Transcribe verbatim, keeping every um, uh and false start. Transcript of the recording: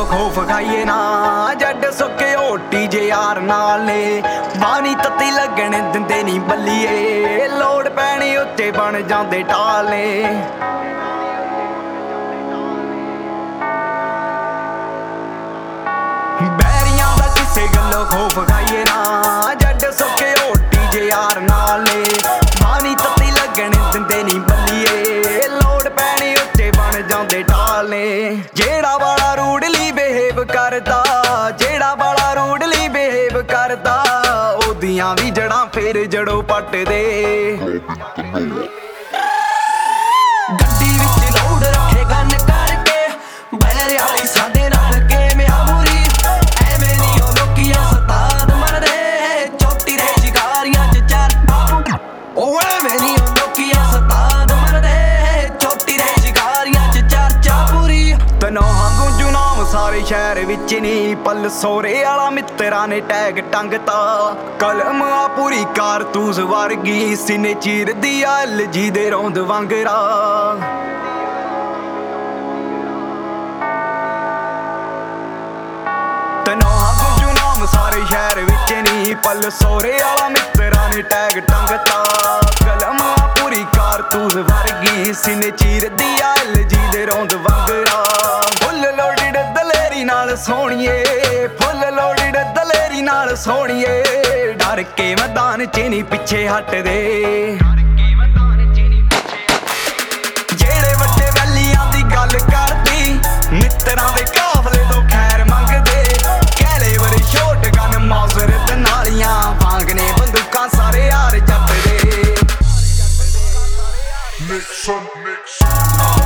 ਖੋਫ ਖਾਈਏ ਨਾ ਜੱਟ ਸੁੱਕੇ ਓਟੀ ਜੇ ਯਾਰ ਨਾਲ ਨੇ ਬਾਣੀ ਤੱਤੀ ਲੱਗਣ ਦਿੰਦੇ ਨਹੀਂ ਬੱਲੀਏ ਲੋੜ ਪੈਣੀ ਉੱਤੇ ਬਣ ਜਾਂਦੇ ਟਾਲ ਨੇ ਬੈਰੀਆਂ ਦਾ ਕਿਸੇ ਗੱਲੋਂ ਖੋਫ ਖਾਈਏ ਨਾ ਜੱਟ ਸੁੱਕੇ ਓਟੀ ਜੇ ਯਾਰ ਨਾਲ ਨੇ ਬਾਣੀ ਤੱਤੀ ਲੱਗਣ ਦਿੰਦੇ ਨਹੀਂ ਬੱਲੀਏ ਲੋੜ ਪੈਣੀ ਉੱਤੇ ਬਣ ਜਾਂਦੇ ਟਾਲ ਨੇ ਜਿਹੜਾ ਵਾਲਾ ਰੂਡਲੀ ਬਿਹੇਵ ਕਰਦਾ ਜਿਹੜਾ ਵਾਲਾ ਰੂਡਲੀ ਬਿਹੇਵ ਕਰਦਾ ਉਹਦੀਆਂ ਵੀ ਜੜਾਂ ਫੇਰ ਜੜੋਂ ਪੱਟਦੇ ਗੱਡੀ ਵਿੱਚ ਲੋਡ ਰੱਖੇ ਗੰਨ ਕਰਕੇ ਬੈਰ ਵਾਲੀ ਸਾਡੇ ਨਾਲ ਕਿਵੇਂ ਆਮੂਰੀ ਐਵੇਂ ਨਹੀਂ ਉਹ ਲੋਕੀਆਂ ਸਤਾਦ ਮਰਦੇ ਚੋਟੀ ਦੇ ਸ਼ਿਕਾਰੀਆਂ ਚ ਚੱਲ ਉਹ ਐਵੇਂ ਨਹੀਂ ਉਹ ਲੋਕੀਆਂ ਸਤਾਦ ਮਰਦੇ ਚੋਟੀ ਦੇ ਸ਼ਿਕਾਰੀਆਂ ਚ ਚਰਚਾ ਪੂਰੀ ਤਨੋਂ ਗੁੰਜੂ ਨਾਮ ਸਾਰੇ ਸ਼ਹਿਰ ਵਿੱਚ ਨੀ ਪਲ ਸੋਰੇ ਵਾਲਾ ਮਿੱਤਰਾਂ ਨੇ ਟੈਗ ਟੰਗਤਾ ਕਲਮ ਆ ਪੂਰੀ ਕਾਰਤੂਸ ਵਰਗੀ ਸੀਨੇ ਚੀਰਦੀ ਆ ਐਲ ਜੀ ਦੇ ਰੌਂਦ ਵਾਂਗਰਾ ਤਨੋਂ ਗੁੰਜੂ ਨਾਮ ਸਾਰੇ ਸ਼ਹਿਰ ਵਿੱਚ ਨੀ ਪਲ ਸੋਰੇ ਵਾਲਾ ਮਿੱਤਰਾਂ ਨੇ ਟੈਗ ਟੰਗਤਾ ਕਲਮ ਆ ਪੂਰੀ ਕਾਰਤੂਸ ਵਰਗੀ ਸੀਨੇ ਚੀਰਦੀ ਆ ਐਲ ਜੀ ਦੇ ਰੌਂਦ ਵਾਂਗਰਾ ਫੁੱਲ ਲੋਡਡ ਦਲੇਰੀ ਨਾਲ ਸੋਹਣੀਏ ਫੁੱਲ ਲੋਡਡ ਦਲੇਰੀ ਨਾਲ ਸੋਹਣੀਏ ਡਰ ਕੇ ਮੈਦਾਨ ਚ ਨਹੀਂ ਪਿੱਛੇ ਹਟਦੇ ਜਿਹੜੇ ਵੱਡੇ ਵੈਲੀਆਂ ਦੀ ਗੱਲ ਕਰਦੀ ਮਿੱਤਰਾਂ ਦੇ ਕਾਫਲੇ ਤੋਂ ਖੈਰ ਮੰਗਦੇ ਕਹਿਲੇ ਵਰੇ ਛੋਟ ਗਨ ਮੌਜ਼ਰਤ ਨਾਲੀਆਂ ਵਾਂਗਨੇ ਬੰਦੂਕਾਂ ਸਾਰੇ ਯਾਰ ਜੱਟ ਦੇ Nixon, Nixon.